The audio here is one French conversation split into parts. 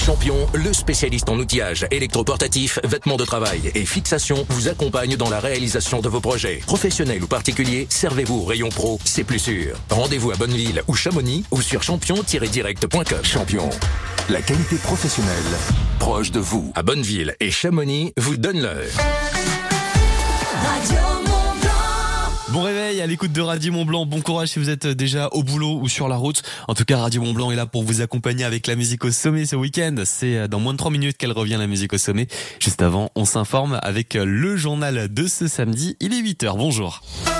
Champion, le spécialiste en outillage, électroportatif, vêtements de travail et fixation, vous accompagne dans la réalisation de vos projets. Professionnels ou particuliers, servez-vous au rayon pro, c'est plus sûr. Rendez-vous à Bonneville ou Chamonix ou sur champion-direct.com. Champion, la qualité professionnelle proche de vous. À Bonneville et Chamonix vous donne l'heure. Bon réveil à l'écoute de Radio Mont-Blanc. Bon courage si vous êtes déjà au boulot ou sur la route. En tout cas, Radio Mont-Blanc est là pour vous accompagner avec la musique au sommet ce week-end. C'est dans moins de 3 minutes qu'elle revient, la musique au sommet. Juste avant, on s'informe avec le journal de ce samedi. Il est 8h. Bonjour.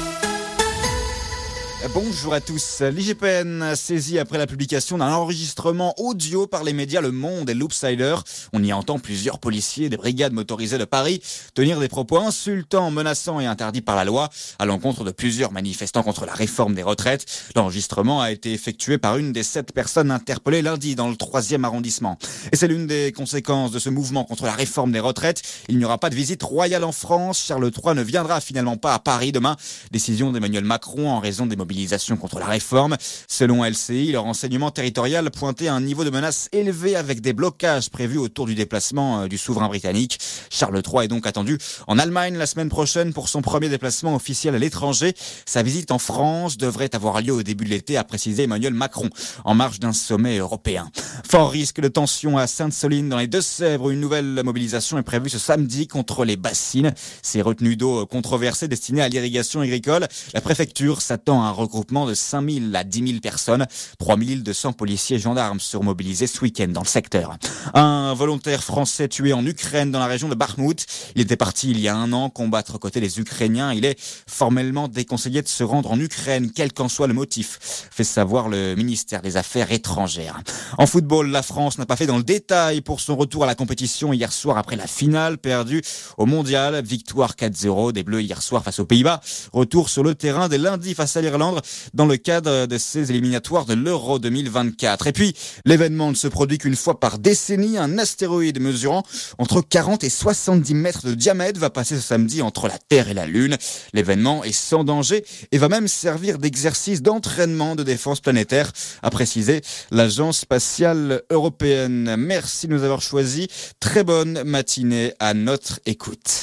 Bonjour à tous. L'IGPN saisit après la publication d'un enregistrement audio par les médias Le Monde et l'Oopsider. On y entend plusieurs policiers des brigades motorisées de Paris tenir des propos insultants, menaçants et interdits par la loi à l'encontre de plusieurs manifestants contre la réforme des retraites. L'enregistrement a été effectué par une des 7 personnes interpellées lundi dans le 3e arrondissement. Et c'est l'une des conséquences de ce mouvement contre la réforme des retraites. Il n'y aura pas de visite royale en France. Charles III ne viendra finalement pas à Paris demain. Décision d'Emmanuel Macron en raison des mobilisations contre la réforme. Selon LCI, le renseignement territorial pointait un niveau de menace élevé avec des blocages prévus autour du déplacement du souverain britannique. Charles III est donc attendu en Allemagne la semaine prochaine pour son premier déplacement officiel à l'étranger. Sa visite en France devrait avoir lieu au début de l'été, a précisé Emmanuel Macron, en marge d'un sommet européen. Fort risque de tension à Sainte-Soline dans les Deux-Sèvres. Une nouvelle mobilisation est prévue ce samedi contre les bassines. Ces retenues d'eau controversées destinées à l'irrigation agricole. La préfecture s'attend à un regroupement de 5 000 à 10 000 personnes. 3 200 policiers et gendarmes seront mobilisés ce week-end dans le secteur. Un volontaire français tué en Ukraine dans la région de Bakhmout. Il était parti il y a 1 an combattre aux côtés des Ukrainiens. Il est formellement déconseillé de se rendre en Ukraine, quel qu'en soit le motif, fait savoir le ministère des Affaires étrangères. En football, la France n'a pas fait dans le détail pour son retour à la compétition hier soir après la finale perdue au Mondial. Victoire 4-0 des Bleus hier soir face aux Pays-Bas. Retour sur le terrain dès lundi face à l'Irlande dans le cadre de ces éliminatoires de l'Euro 2024. Et puis, l'événement ne se produit qu'une fois par décennie. Un astéroïde mesurant entre 40 et 70 mètres de diamètre va passer ce samedi entre la Terre et la Lune. L'événement est sans danger et va même servir d'exercice d'entraînement de défense planétaire, a précisé l'Agence spatiale européenne. Merci de nous avoir choisis. Très bonne matinée à notre écoute.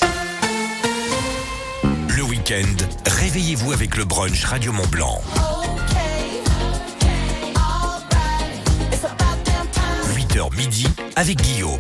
Le week-end, réveillez-vous avec le brunch Radio Mont-Blanc. 8h midi avec Guillaume.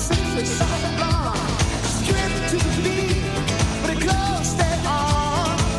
To the beat, but it close that on.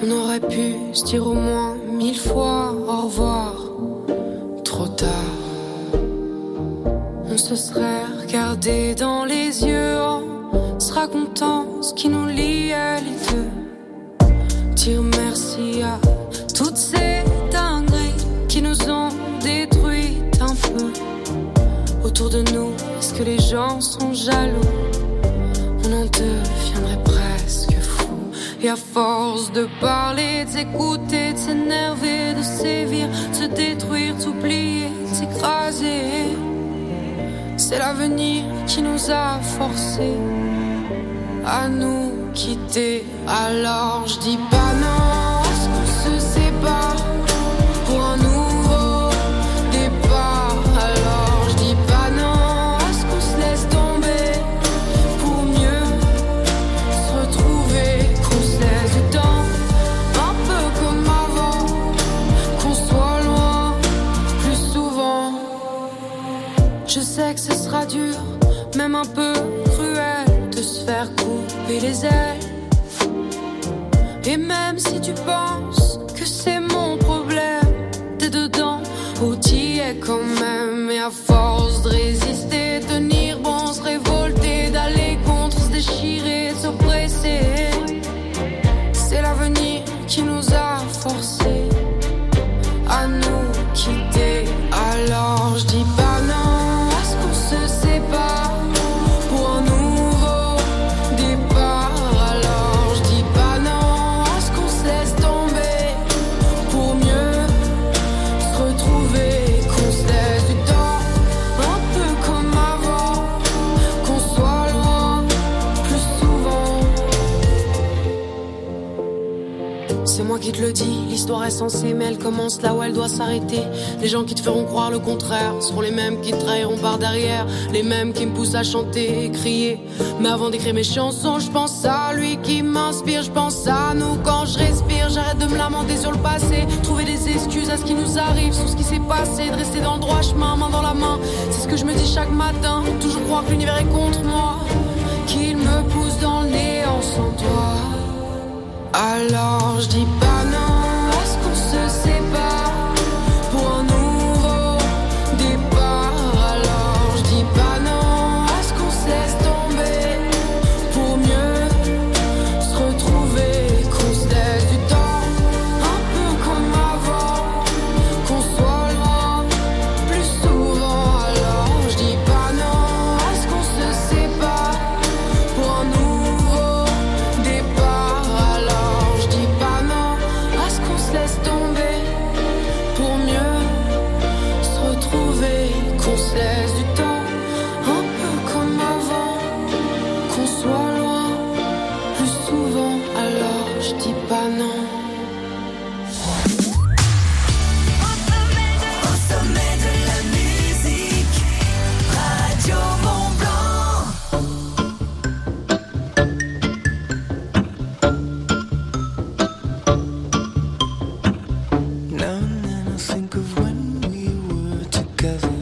On aurait pu se dire au moins 1000 fois au revoir. Trop tard. On se serait regardé dans les yeux en se racontant ce qui nous liait les deux. Dire merci à toutes ces dingueries qui nous ont détruites un peu. Autour de nous, est-ce que les gens sont jaloux? On en deviendrait presque fou. Et à force de parler, de s'écouter, de s'énerver, de sévir, de se détruire, d'oublier, de s'écraser, c'est l'avenir qui nous a forcés à nous quitter. Alors je dis pas non, est-ce qu'on se sépare pour un nouveau départ? Alors je dis pas non, est-ce qu'on se laisse tomber pour mieux se retrouver, qu'on se laisse du temps, un peu comme avant, qu'on soit loin plus souvent. Je sais que ce sera dur, même un peu cruel, de se faire couper les ailes. Et même si tu penses que c'est mon problème, t'es dedans ou t'y es quand même. Et à force de résister, tenir bon, se révolter, d'aller contre, se déchirer, de s'oppresser, c'est l'avenir qui nous a forcés à nous quitter. Alors je dis pas non, est-ce qu'on se sépare pour un nouveau départ? Alors je dis pas non, est-ce qu'on se laisse tomber pour mieux se retrouver, qu'on se laisse du temps, un peu comme avant, qu'on soit loin plus souvent. C'est moi qui te le dis, l'histoire est censée, mais elle commence là où elle doit s'arrêter. Les gens qui te feront croire le contraire seront les mêmes qui te trahiront par derrière, les mêmes qui me poussent à chanter et crier. Mais avant d'écrire mes chansons, je pense à lui qui m'inspire, je pense à nous quand je respire. J'arrête de me lamenter sur le passé, trouver des excuses à ce qui nous arrive, sur ce qui s'est passé, de rester dans le droit chemin, main dans la main. C'est ce que je me dis chaque matin, toujours croire que l'univers est contre moi, qu'il me pousse dans le néant sans toi. Alors je dis pas non, est-ce qu'on se sépare pour un nouveau départ? Alors je dis pas non, est-ce qu'on se laisse tomber pour mieux se retrouver, qu'on se laisse du temps, un peu comme avant, qu'on soit loin plus souvent? Alors je dis pas non, est-ce qu'on se sépare pour un nouveau départ? Alors je dis pas non, est-ce qu'on se laisse tomber pour mieux se retrouver, qu'on se laisse du temps, un peu comme avant, qu'on soit loin plus souvent? Alors je dis pas non. Au sommet de la musique, Radio Mont-Blanc. Now and then I think of when we were together,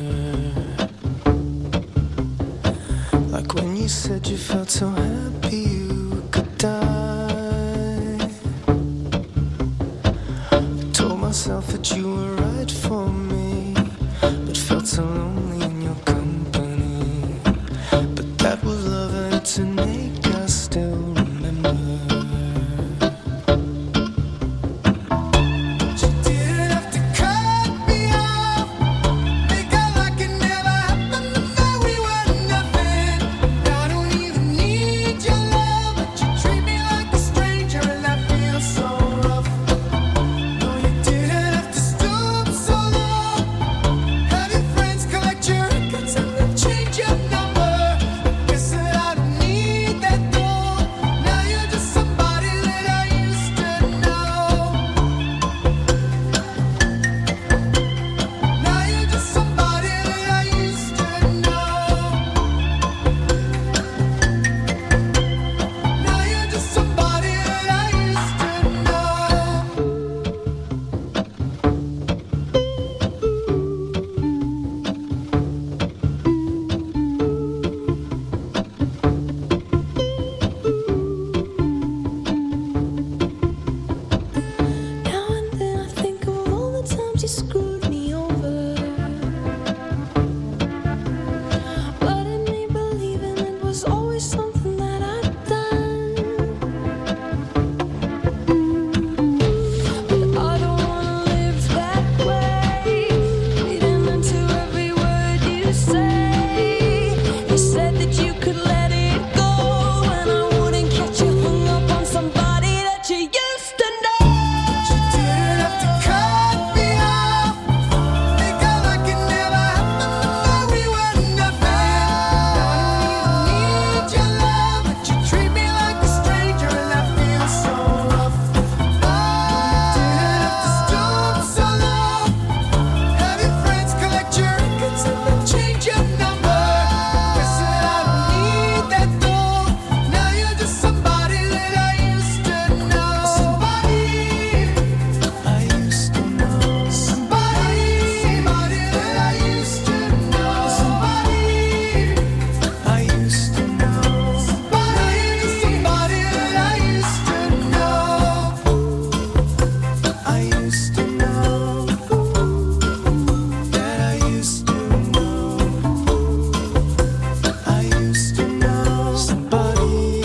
like when you said you felt so happy you could die. I told myself that you were right for me, but felt so lonely in your company. But that was love and it's an ache I still remember. You didn't have to cut me off, make out like it never happened, that we were nothing. I don't even need your love, but you treat me like a stranger and that feels so rough. No, you didn't have to stop you screwed me over. But in me believing it was always something that I'd done. But I don't wanna live that way, reading into every word you say. You said that you could let it go, and I wouldn't catch you hung up on somebody that you used to know. You didn't have to cut me off. Think I like it never happened, but we were nothing. Now I don't even need your love, but you treat me like a stranger, and that feels so rough. You didn't have to stoop so low. Have your friends collect your records and then change your number. Guess that I don't need that though. Now you're just somebody that I used to know. Somebody I used to know. Somebody that I used to know. Somebody I used to know. Somebody that I used to know. I used to know. That I used to know. I used to know. Somebody.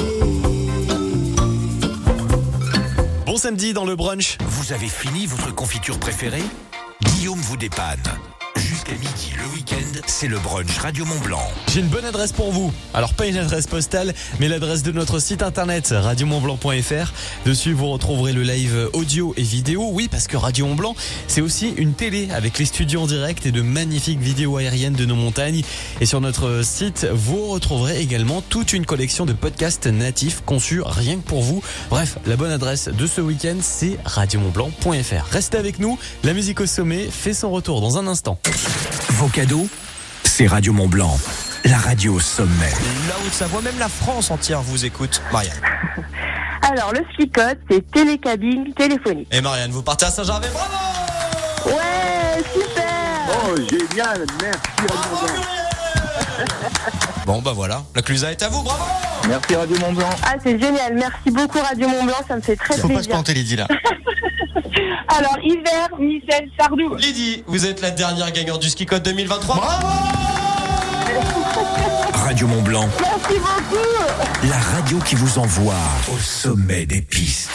Bon samedi dans le brunch. Vous avez fini votre confiture préférée? Guillaume vous dépanne. Jusqu'à midi le week-end, c'est le brunch Radio Mont-Blanc. J'ai une bonne adresse pour vous. Alors pas une adresse postale, mais l'adresse de notre site internet radiomontblanc.fr. Dessus vous retrouverez le live audio et vidéo. Oui, parce que Radio Mont-Blanc, c'est aussi une télé avec les studios en direct et de magnifiques vidéos aériennes de nos montagnes. Et sur notre site, vous retrouverez également toute une collection de podcasts natifs conçus rien que pour vous. Bref, la bonne adresse de ce week-end, c'est radiomontblanc.fr. Restez avec nous, la musique au sommet fait son retour dans un instant. Vos cadeaux, c'est Radio Mont-Blanc, la radio au sommet. La Haute-Savoie, même la France entière vous écoute. Marianne. Alors, le ski code, c'est télécabine téléphonique. Et Marianne, vous partez à Saint-Gervais, bravo! Ouais, super! Oh, génial, merci Radio Mont-Blanc. Bon, bah voilà, la Clusa est à vous, bravo! Merci Radio Mont-Blanc. Ah, c'est génial. Merci beaucoup, Radio Mont-Blanc. Ça me fait très Faut pas se plaisir. planter, Lydie, là. Alors, hiver, Michel Sardou. Lydie, vous êtes la dernière gagnante du ski code 2023. Bravo! Radio Mont-Blanc, Merci beaucoup. la radio qui vous envoie au sommet des pistes.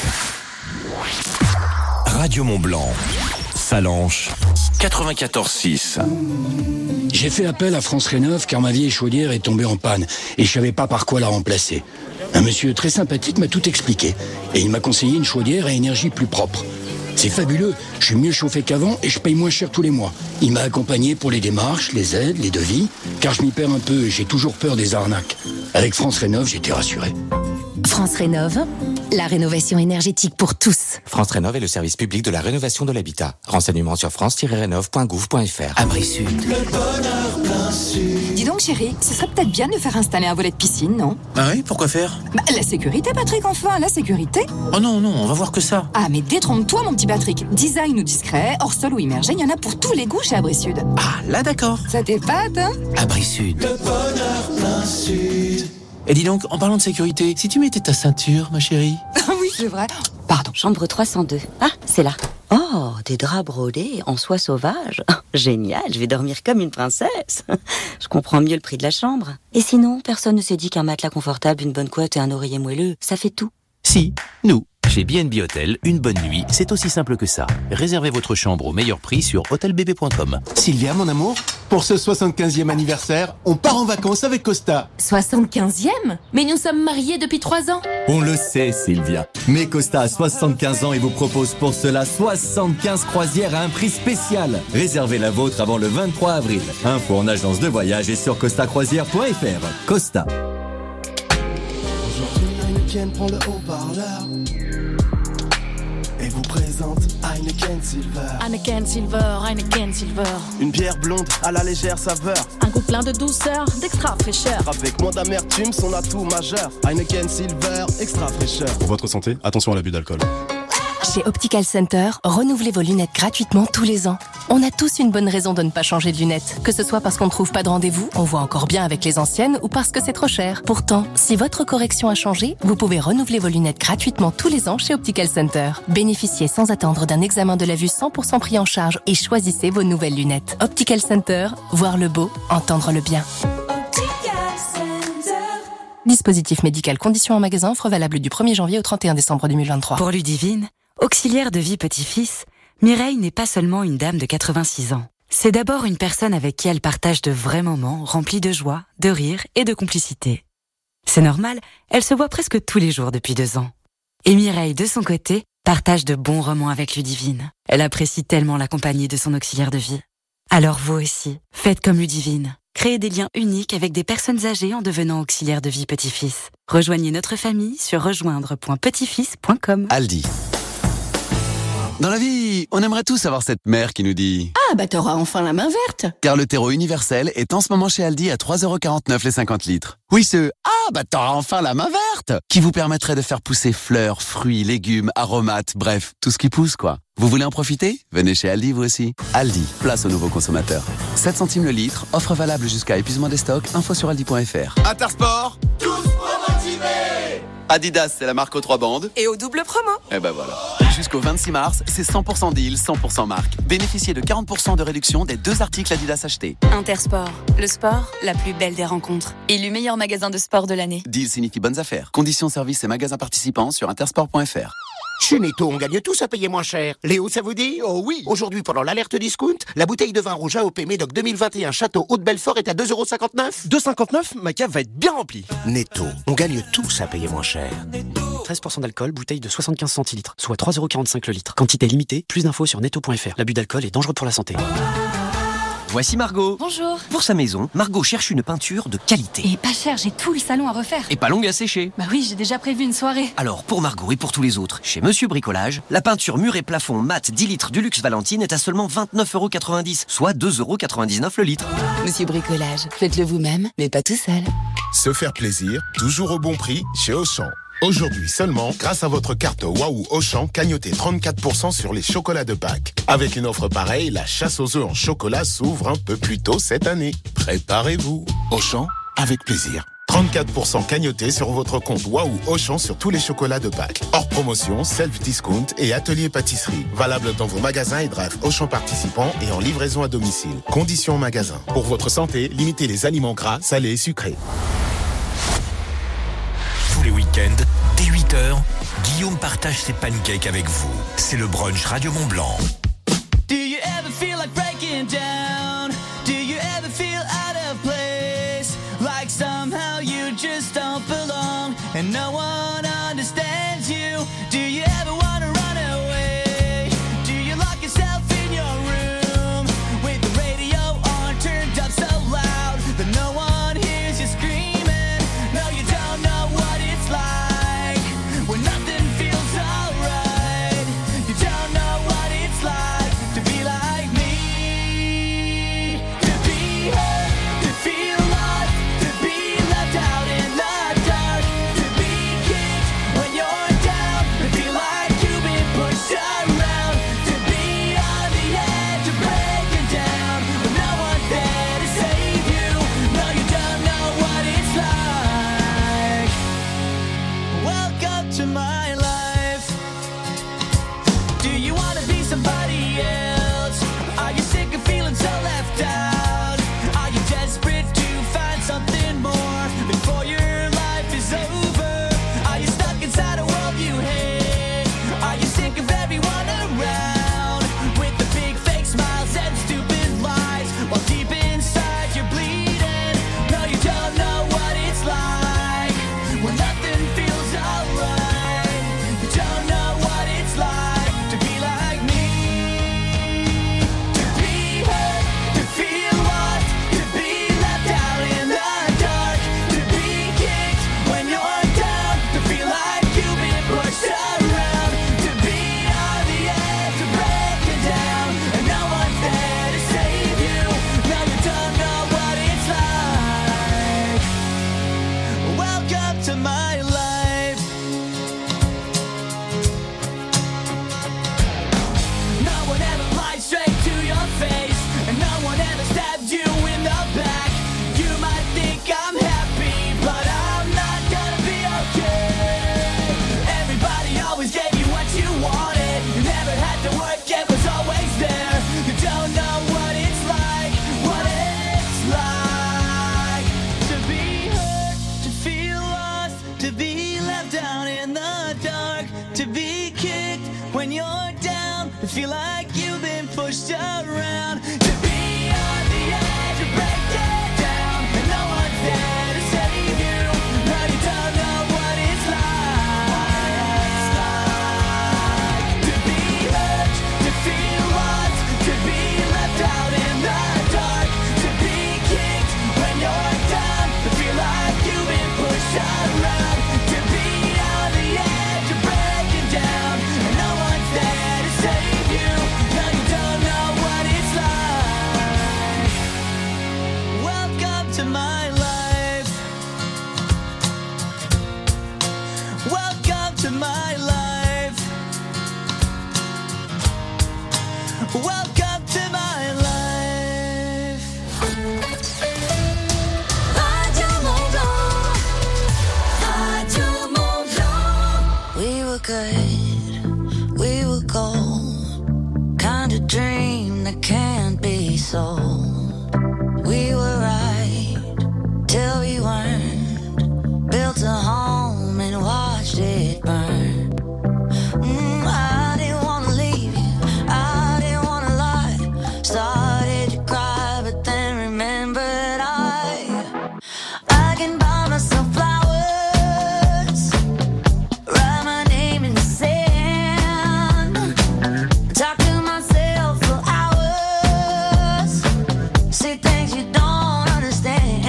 Radio Mont-Blanc, Salanches, 94.6. J'ai fait appel à France Rénov car ma vieille chaudière est tombée en panne et je savais pas par quoi la remplacer. Un monsieur très sympathique m'a tout expliqué et il m'a conseillé une chaudière à énergie plus propre. C'est fabuleux, je suis mieux chauffé qu'avant et je paye moins cher tous les mois. Il m'a accompagné pour les démarches, les aides, les devis, car je m'y perds un peu et j'ai toujours peur des arnaques. Avec France Rénov, j'étais rassuré. France Rénov, la rénovation énergétique pour tous. France Rénov est le service public de la rénovation de l'habitat. Renseignements sur france-rénov.gouv.fr. Abri Sud. Le bonheur plein sud. Dis donc chérie, ce serait peut-être bien de faire installer un volet de piscine, non? Ah oui, pourquoi faire? La sécurité, Patrick, enfin, la sécurité. Oh non, non, on va voir que ça. Ah, mais détrompe-toi, mon petit Patrick. Design ou discret, hors sol ou immergé, il y en a pour tous les goûts chez Abri Sud. Ah, là d'accord. Ça t'épate, hein? Abri Sud. Le bonheur plein sud. Et dis donc, en parlant de sécurité, si tu mettais ta ceinture, ma chérie. Ah oui, c'est vrai. Pardon. Chambre 302. Ah, c'est là. Oh, des draps brodés en soie sauvage. Génial, je vais dormir comme une princesse. Je comprends mieux le prix de la chambre. Et sinon, personne ne s'est dit qu'un matelas confortable, une bonne couette et un oreiller moelleux, ça fait tout. Si, nous. Chez B&B Hotel, une bonne nuit, c'est aussi simple que ça. Réservez votre chambre au meilleur prix sur hotelbb.com. Sylvia, mon amour, pour ce 75e anniversaire, on part en vacances avec Costa. 75e? Mais nous sommes mariés depuis 3 ans. On le sait, Sylvia. Mais Costa a 75 ans et vous propose pour cela 75 croisières à un prix spécial. Réservez la vôtre avant le 23 avril. Info en agence de voyage et sur costacroisière.fr. Costa. Heineken prend le haut-parleur et vous présente Heineken Silver. Heineken Silver, Heineken Silver. Une bière blonde à la légère saveur. Un goût plein de douceur, d'extra fraîcheur. Avec moins d'amertume, son atout majeur. Heineken Silver, extra fraîcheur. Pour votre santé, attention à l'abus d'alcool. Chez Optical Center, renouvelez vos lunettes gratuitement tous les ans. On a tous une bonne raison de ne pas changer de lunettes. Que ce soit parce qu'on ne trouve pas de rendez-vous, on voit encore bien avec les anciennes ou parce que c'est trop cher. Pourtant, si votre correction a changé, vous pouvez renouveler vos lunettes gratuitement tous les ans chez Optical Center. Bénéficiez sans attendre d'un examen de la vue 100% pris en charge et choisissez vos nouvelles lunettes. Optical Center, voir le beau, entendre le bien. Dispositif médical, conditions en magasin, offre valable du 1er janvier au 31 décembre 2023. Pour Ludivine, auxiliaire de vie petit-fils, Mireille n'est pas seulement une dame de 86 ans. C'est d'abord une personne avec qui elle partage de vrais moments remplis de joie, de rire et de complicité. C'est normal, elle se voit presque tous les jours depuis 2 ans. Et Mireille, de son côté, partage de bons moments avec Ludivine. Elle apprécie tellement la compagnie de son auxiliaire de vie. Alors vous aussi, faites comme Ludivine. Créez des liens uniques avec des personnes âgées en devenant auxiliaire de vie petit-fils. Rejoignez notre famille sur rejoindre.petitfils.com. Aldi. Dans la vie, on aimerait tous avoir cette mère qui nous dit « Ah bah t'auras enfin la main verte !» Car le terreau universel est en ce moment chez Aldi à 3,49€ les 50 litres. Oui, ce « Ah bah t'auras enfin la main verte !» qui vous permettrait de faire pousser fleurs, fruits, légumes, aromates, bref, tout ce qui pousse quoi. Vous voulez en profiter? Venez chez Aldi vous aussi. Aldi, place aux nouveaux consommateurs. 7 centimes le litre, offre valable jusqu'à épuisement des stocks, info sur aldi.fr. Intersport, tous promotivés. Adidas, c'est la marque aux 3 bandes. Et au double promo. Et ben voilà. Jusqu'au 26 mars, c'est 100% deal, 100% marque. Bénéficiez de 40% de réduction des 2 articles Adidas achetés. Intersport, le sport, la plus belle des rencontres. Élu meilleur magasin de sport de l'année. Deal signifie bonnes affaires. Conditions, services et magasins participants sur intersport.fr. Chez Netto, on gagne tous à payer moins cher. Léo, ça vous dit? Oh oui. Aujourd'hui, pendant l'alerte discount, la bouteille de vin rouge AOP Médoc 2021 Château Haute-Belfort est à 2,59€. 2,59€, ma cave va être bien remplie. Netto, on gagne tous à payer moins cher. 13% d'alcool, bouteille de 75 centilitres, soit 3,45€ le litre. Quantité limitée, plus d'infos sur netto.fr. L'abus d'alcool est dangereux pour la santé. Voici Margot. Bonjour. Pour sa maison, Margot cherche une peinture de qualité. Et pas cher, j'ai tout le salon à refaire. Et pas longue à sécher. Bah oui, j'ai déjà prévu une soirée. Alors, pour Margot et pour tous les autres, chez Monsieur Bricolage, la peinture mur et plafond mat 10 litres du luxe Valentine est à seulement 29,90€, soit 2,99€ le litre. Monsieur Bricolage, faites-le vous-même, mais pas tout seul. Se faire plaisir, toujours au bon prix, chez Auchan. Aujourd'hui seulement, grâce à votre carte Waouh Auchan, cagnotez 34% sur les chocolats de Pâques. Avec une offre pareille, la chasse aux œufs en chocolat s'ouvre un peu plus tôt cette année. Préparez-vous. Auchan, avec plaisir. 34% cagnotés sur votre compte Waouh Auchan sur tous les chocolats de Pâques. Hors promotion, self-discount et atelier pâtisserie. Valable dans vos magasins et drive Auchan participants et en livraison à domicile. Conditions magasin. Pour votre santé, limitez les aliments gras, salés et sucrés. Tous les week-ends, dès 8h, Guillaume partage ses pancakes avec vous. C'est le brunch Radio Mont Blanc. Do you ever feel like breaking down? Do you ever feel out of place? Like somehow you just don't belong and no one understands you? Do you ever want to run away? Do you lock yourself in your room with the radio on turned up so loud that no one hears you screaming? No, you don't know what it's like when nothing feels alright. You don't know what it's like to be like me, to be hurt, to feel lost, to be left out in the dark, to be kicked when you're down, to feel like you've been pushed around, to be on the edge of breaking down when no one's there to save you. No, you don't know what it's like. Welcome to my life. Do you want to be somebody else? Are you sick of feeling so left out? Are you desperate to find something more before your life is over? Are you stuck inside a world you hate? Are you sick of everyone around with the big fake smiles and stupid lies while deep inside you're bleeding? No, you don't know what it's like when nothing feels alright. You don't know what it's like to be like you're down, to feel like you've been pushed around, to be on the edge of breaking down, and no one's there to save you. No, you don't know what it's like to be hurt, to feel lost, to be left out in the dark, to be kicked when you're down, to feel like you've been pushed around, to be on the edge of breaking down, and no one's there to save you. No, you don't know what it's like. Welcome to my life. Welcome to my life. Welcome to my life. Radio Mont Blanc, Radio Mont Blanc. We were good, we were gold, kind of dream that can't be sold. We were right till we weren't, built a home and watched it burn. I didn't wanna leave you, I didn't wanna lie. Started to cry, but then remembered I can buy myself flowers, write my name in the sand, talk to myself for hours, say things you don't understand.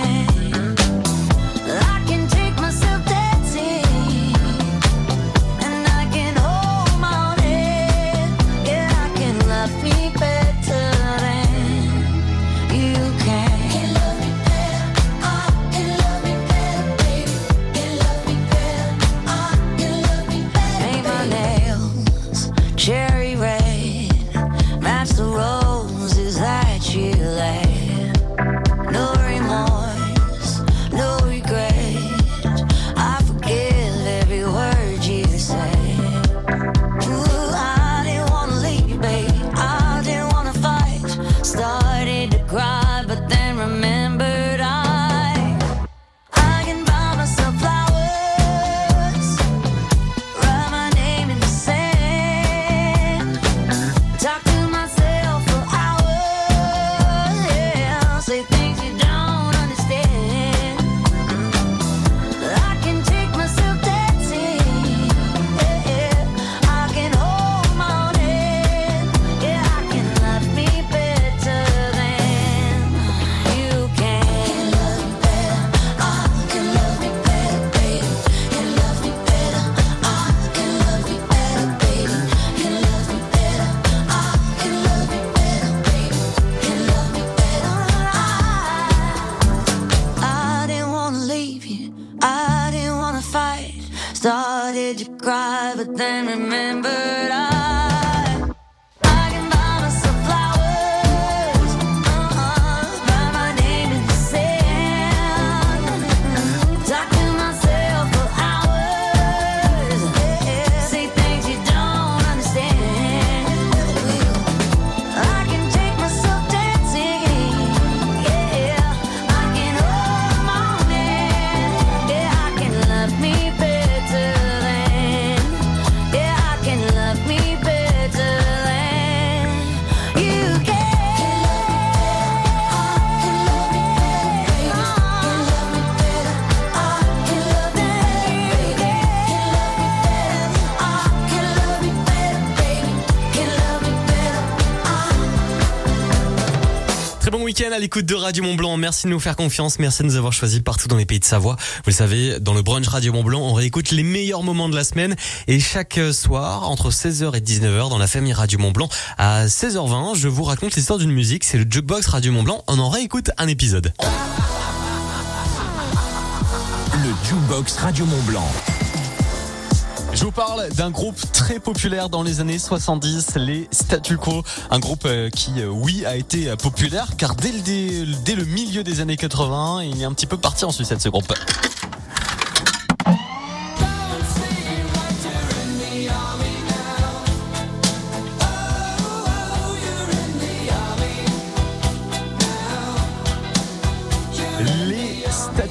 I can take myself dancing, and I can hold my own head. Yeah, I can love me better than you can. Can love me better, I can love me better, baby. Can love me better, I can love me better. Paint my nails cherry red, match the roses that you laid. No remorse, no regret. I forgive every word you say. Ooh, I didn't wanna leave you, babe. I didn't wanna fight. Started to cry, but then remembered I can buy myself flowers, write my name in the sand, talk to myself for hours, yeah, say things you don't understand. I can take myself dancing, yeah, I can hold my own head, yeah, I can love me better than you can. Can love me better, I can love me better, baby. Can love me better, I can love me better, baby. Can love me better, I can love me better, baby. Can love me better, I didn't wanna leave you, I didn't wanna fight. Started to cry, but then remembered I can buy myself flowers, write my name in the sand, talk to myself for hours, yeah, say things you don't understand. I can take myself dancing, yeah, I can hold my own hand, yeah, I can love me better than, yeah, I can love me better than you can. Très bon week-end à l'écoute de Radio Mont Blanc. Merci de nous faire confiance. Merci de nous avoir choisis partout dans les pays de Savoie. Vous le savez, dans le brunch Radio Mont Blanc, on réécoute les meilleurs moments de la semaine. Et chaque soir, entre 16h et 19h, dans la famille Radio Mont Blanc, à 16h20, je vous raconte l'histoire d'une musique. C'est le Jukebox Radio Mont Blanc. On en réécoute un épisode. Le Jukebox Radio Mont Blanc. Je vous parle d'un groupe très populaire dans les années 70, les Statu Quo. Un groupe qui, oui, a été populaire car dès le milieu des années 80, il est un petit peu parti en sucette ce groupe.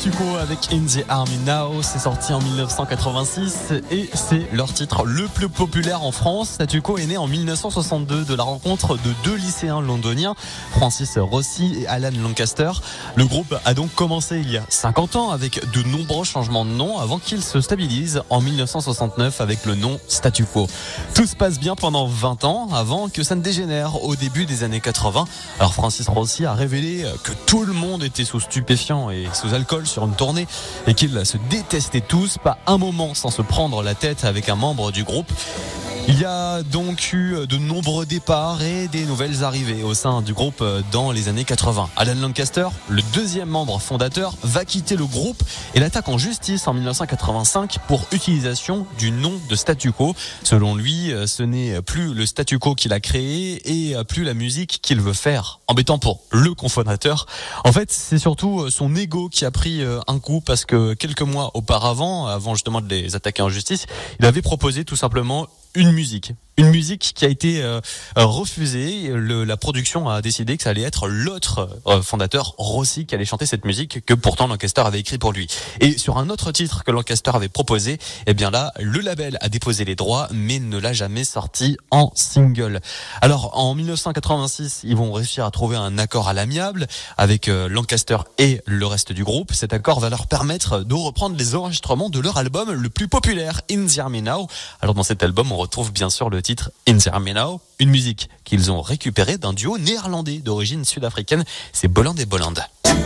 Statu Quo avec In the Army Now, c'est sorti en 1986 et c'est leur titre le plus populaire en France. Statu Quo est né en 1962 de la rencontre de deux lycéens londoniens, Francis Rossi et Alan Lancaster. Le groupe a donc commencé il y a 50 ans avec de nombreux changements de nom avant qu'il se stabilise en 1969 avec le nom Statu Quo. Tout se passe bien pendant 20 ans avant que ça ne dégénère au début des années 80. Alors Francis Rossi a révélé que tout le monde était sous stupéfiants et sous alcool sur une tournée et qu'ils se détestaient tous, pas un moment sans se prendre la tête avec un membre du groupe. Il y a donc eu de nombreux départs et des nouvelles arrivées au sein du groupe dans les années 80. Alan Lancaster, le deuxième membre fondateur, va quitter le groupe et l'attaque en justice en 1985 pour utilisation du nom de Statu Quo. Selon lui, ce n'est plus le Statu Quo qu'il a créé et plus la musique qu'il veut faire. Embêtant pour le cofondateur. En fait, c'est surtout son ego qui a pris un coup parce que quelques mois auparavant, avant justement de les attaquer en justice, il avait proposé tout simplement une musique qui a été refusée. La production a décidé que ça allait être l'autre fondateur, Rossi, qui allait chanter cette musique que pourtant Lancaster avait écrit pour lui. Et sur un autre titre que Lancaster avait proposé, eh bien là, le label a déposé les droits, mais ne l'a jamais sorti en single. Alors, en 1986, ils vont réussir à trouver un accord à l'amiable avec Lancaster et le reste du groupe. Cet accord va leur permettre de reprendre les enregistrements de leur album le plus populaire, In the Army Now. Alors, dans cet album, on retrouve bien sûr le titre In the Army Now, une musique qu'ils ont récupérée d'un duo néerlandais d'origine sud-africaine, c'est Bolland et Bolland.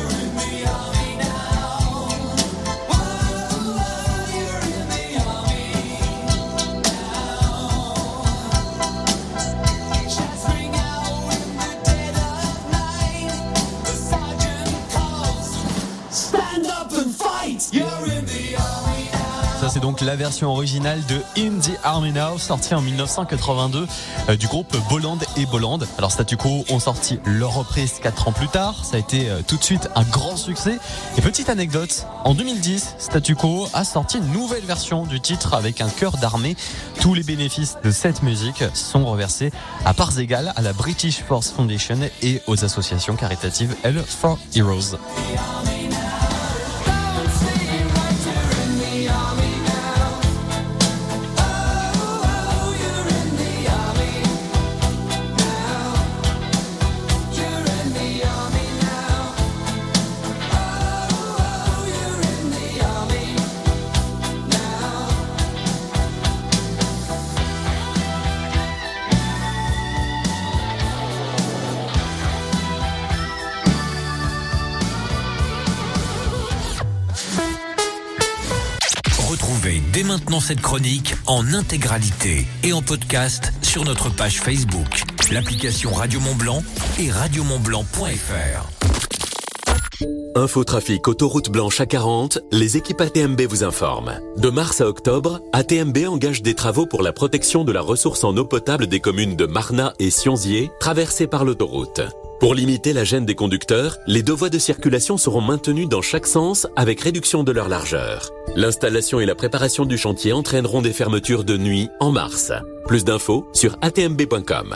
Ça c'est donc la version originale de In the Army Now, sortie en 1982 du groupe Bolland et Bolland. Alors Statu Quo ont sorti leur reprise 4 ans plus tard, ça a été tout de suite un grand succès. Et petite anecdote, en 2010, Statu Quo a sorti une nouvelle version du titre avec un chœur d'armée. Tous les bénéfices de cette musique sont reversés à parts égales à la British Force Foundation et aux associations caritatives L for Heroes. Retrouvez dès maintenant cette chronique en intégralité et en podcast sur notre page Facebook, l'application Radio Mont-Blanc et radiomontblanc.fr. Infotrafic autoroute blanche A40, les équipes ATMB vous informent. De mars à octobre, ATMB engage des travaux pour la protection de la ressource en eau potable des communes de Marnat et Sionzier, traversées par l'autoroute. Pour limiter la gêne des conducteurs, les deux voies de circulation seront maintenues dans chaque sens avec réduction de leur largeur. L'installation et la préparation du chantier entraîneront des fermetures de nuit en mars. Plus d'infos sur atmb.com.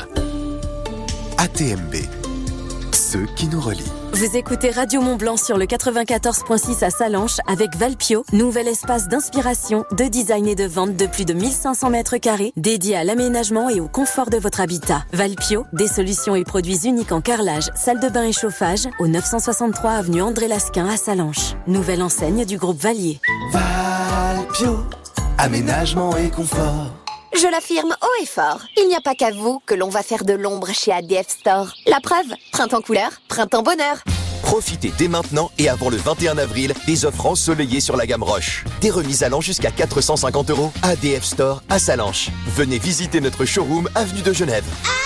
ATMB, ceux qui nous relient. Vous écoutez Radio Mont-Blanc sur le 94.6 à Salanches avec Valpio, nouvel espace d'inspiration, de design et de vente de plus de 1500 mètres carrés dédié à l'aménagement et au confort de votre habitat. Valpio, des solutions et produits uniques en carrelage, salle de bain et chauffage au 963 avenue André Lasquin à Salanches. Nouvelle enseigne du groupe Valier. Valpio, aménagement et confort. Je l'affirme haut et fort, il n'y a pas qu'à vous que l'on va faire de l'ombre chez ADF Store. La preuve, printemps couleur, printemps bonheur. Profitez dès maintenant et avant le 21 avril des offres ensoleillées sur la gamme Roche. Des remises allant jusqu'à 450 €. ADF Store à Salanches. Venez visiter notre showroom avenue de Genève.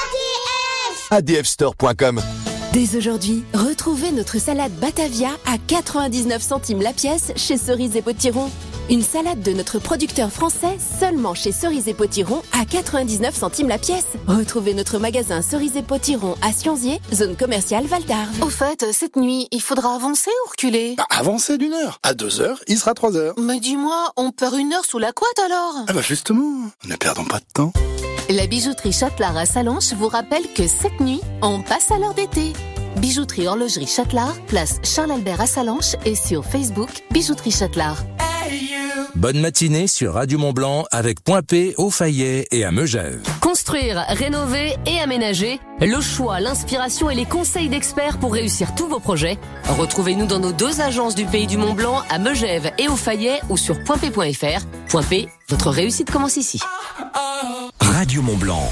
ADFstore.com. Dès aujourd'hui, retrouvez notre salade Batavia à 99 centimes la pièce chez Cerise et Potiron. Une salade de notre producteur français seulement chez Cerise et Potiron à 99 centimes la pièce. Retrouvez notre magasin Cerise et Potiron à Sionzier, zone commerciale Val d'Arve. Au fait, cette nuit, il faudra avancer ou reculer ? Avancer d'1 heure. À 2 heures, il sera 3 heures. Mais dis-moi, on perd 1 heure sous la couette alors ? Ah bah justement, ne perdons pas de temps. La bijouterie Châtelard à Salanches vous rappelle que cette nuit, on passe à l'heure d'été. Bijouterie Horlogerie Châtelard, place Charles-Albert à Salanches et sur Facebook Bijouterie Châtelard. Bonne matinée sur Radio Mont-Blanc avec Point P, au Fayet et à Megève. Construire, rénover et aménager, le choix, l'inspiration et les conseils d'experts pour réussir tous vos projets. Retrouvez-nous dans nos 2 agences du Pays du Mont-Blanc à Megève et au Fayet ou sur pointp.fr. Point P, votre réussite commence ici. Radio Mont-Blanc.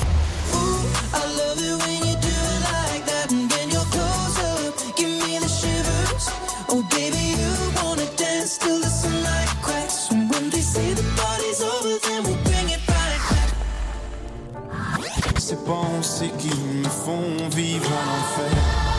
Ces pensées qui me font vivre en enfer.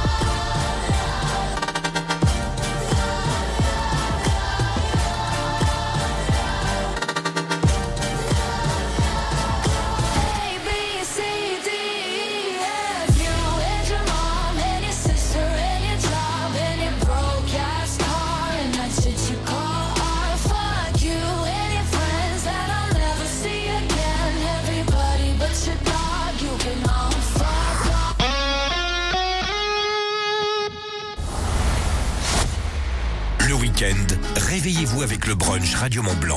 Réveillez-vous avec le brunch Radio Mont-Blanc.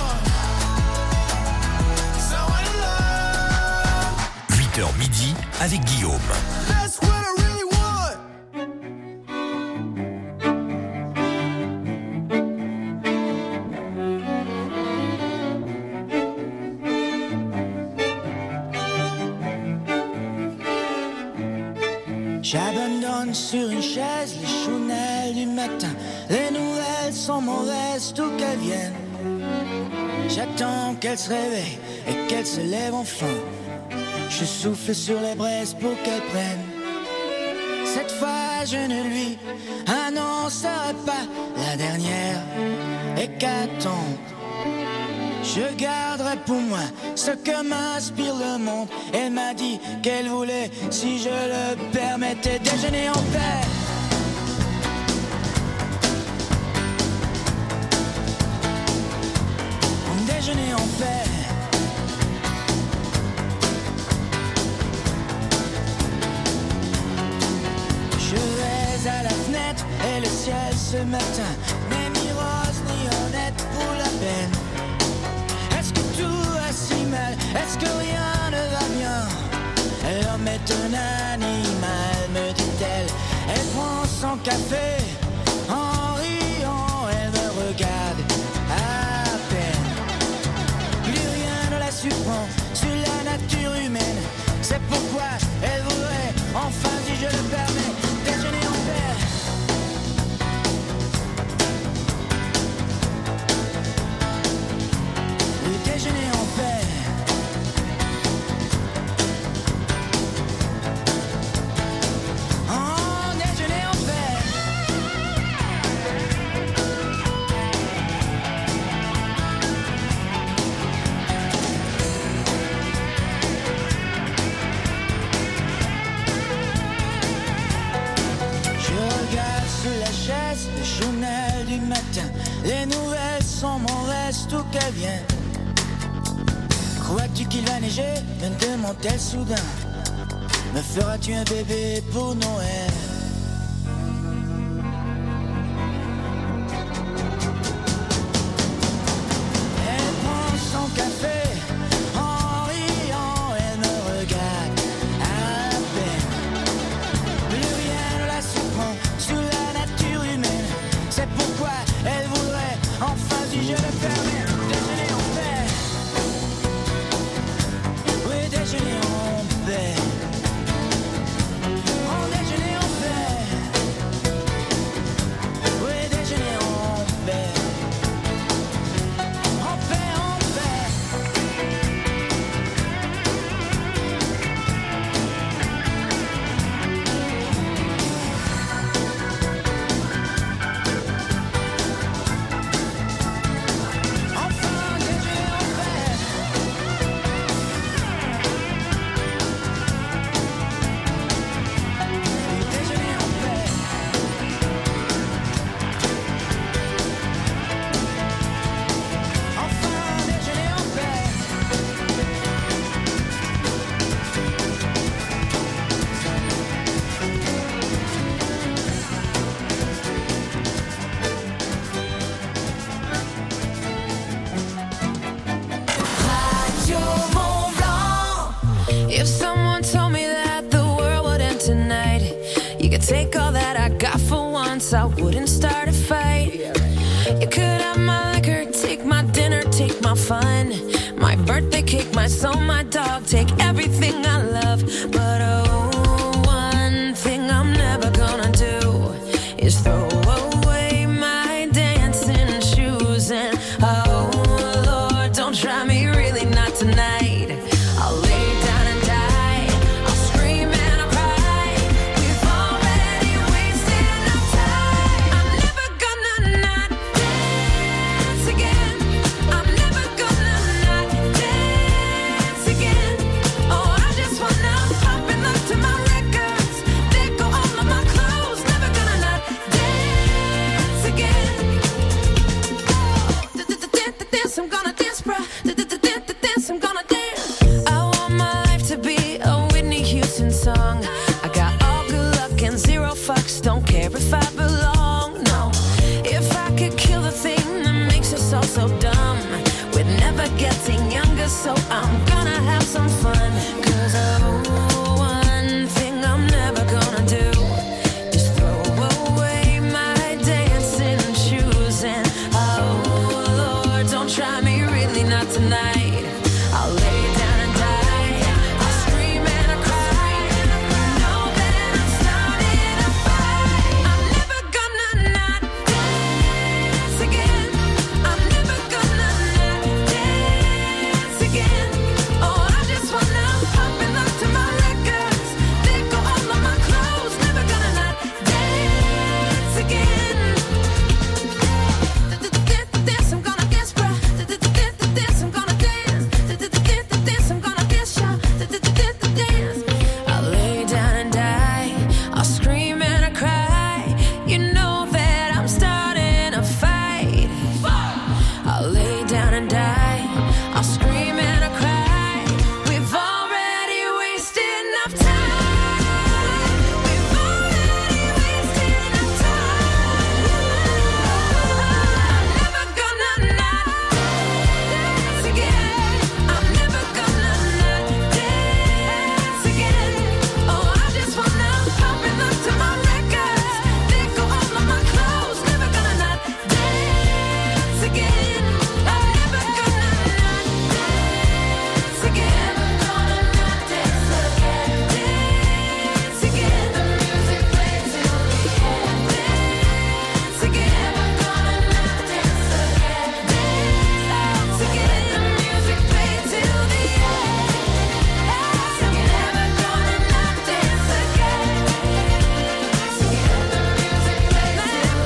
8h midi avec Guillaume. J'abandonne sur une chaise les chounelles du matin. Les nouvelles sont mauvaises d'où qu'elles viennent. J'attends qu'elle se réveille et qu'elle se lève enfin. Je souffle sur les braises pour qu'elle prenne. Cette fois je ne lui annoncerai pas la dernière hécatombe. Je garderai pour moi ce que m'inspire le monde. Elle m'a dit qu'elle voulait, si je le permettais, déjeuner en paix. Déjeuner en paix. Je vais à la fenêtre et le ciel ce matin n'est ni rose ni honnête pour la peine. Est-ce que tout va si mal? Est-ce que rien ne va bien? L'homme est un animal, me dit-elle. Elle prend son café en riant, elle me regarde à peine. Plus rien ne la surprend sur la nature humaine. C'est pourquoi elle voudrait, enfin si je le permets, déjeuner en paix. Le déjeuner en paix. Le journal du matin, les nouvelles sont mauvaises d'où qu'elles viennent. Crois-tu qu'il va neiger? Me demande-t-elle soudain. Me feras-tu un bébé pour Noël? Elle prend son café en riant, elle me regarde à peine. Plus rien ne la surprend sur la nature humaine. C'est pourquoi elle voudrait, enfin si je le permets, déjeuner en paix. Oui, déjeuner en paix. En déjeuner en paix. Oui, déjeuner en paix. En paix, en paix. Someone told me that the world would end tonight. You could take all that I got for once, I wouldn't start a fight. You could have my liquor, take my dinner, take my fun, my birthday cake, my soul, my dog, take everything I love. But oh, one thing I'm never gonna do is throw away my dancing shoes. And oh Lord, don't try me, really not tonight. I'll lay down and die, I'll scream and I'll cry. We've already wasted enough time. I'm never gonna not dance again. I'm never gonna not dance again. Oh, I just wanna pop and look to my records. They go all of my clothes. Never gonna not dance again. Dance, I'm gonna dance, bruh. Dance, I'm gonna dance. I want my life to be a Whitney Houston song. I got all good luck and zero fucks. Don't care if I belong, no. If I could kill the thing that makes us all so dumb, we're never getting younger, so I'm gonna have some fun. Cause oh, one thing I'm never gonna do is throw away my dancing shoes. And oh Lord, don't try me, really not tonight. I'll lay down and die, I'll scream and I'll cry. Know that I'm starting a fight. I'm never gonna not dance again. I'm never gonna not dance again. Oh, I just wanna pop and look to my records. They go all of my clothes. Never gonna not dance again. Dance, I'm gonna dance, bruh. Dance, I'm gonna dance. Dance, I'm gonna dance, y'all. Dance. I'll lay down and die, I'll scream and I cry. You know that I'm starting a fight. I'll lay down and die, I'll scream and I cry. We've already wasted enough time. We've already wasted enough time. I'm never gonna not dance again. I'm never gonna not dance again. Oh, I just wanna pop and look to my records. They go all of my clothes. Never gonna not dance again. I'm never gonna not dance again. Gonna not dance again. Dance again. The music plays till the end. Dance again. Gonna not dance again. Dance again. The music plays till the end. I'm never gonna not dance again. Dance again. The music plays till the end.